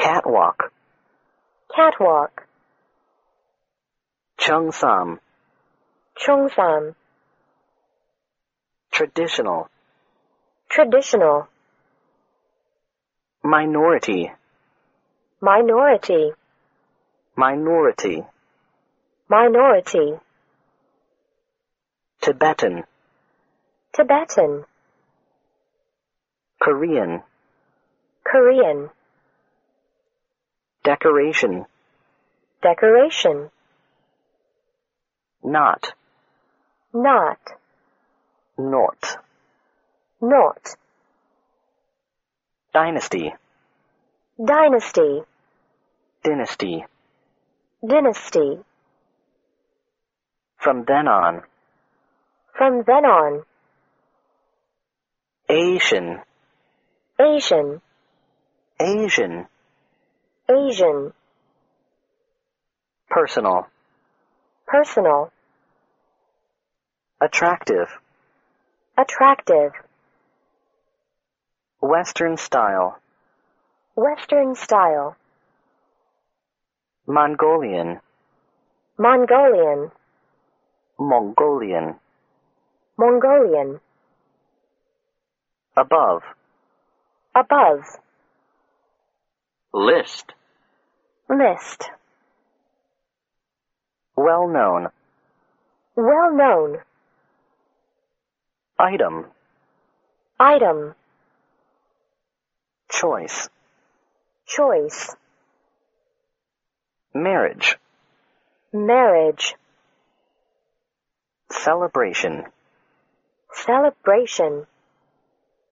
Catwalk. Catwalk. Cheongsam. Cheongsam. Traditional. Traditional. Minority. Minority. Minority. Minority. Tibetan. Tibetan. Korean. Korean. Decoration. Decoration. Not. Not. Not. Not. Dynasty. Dynasty. Dynasty. Dynasty. From then on. From then on. Asian. Asian. Asian. Asian. Personal. Personal. Attractive. Attractive. Western style. Western style. Mongolian. Mongolian. Mongolian. Mongolian. Above. Above. List. List. Well known. Well known. Item. Item. Choice. Choice. Marriage. Marriage. Celebration. Celebration.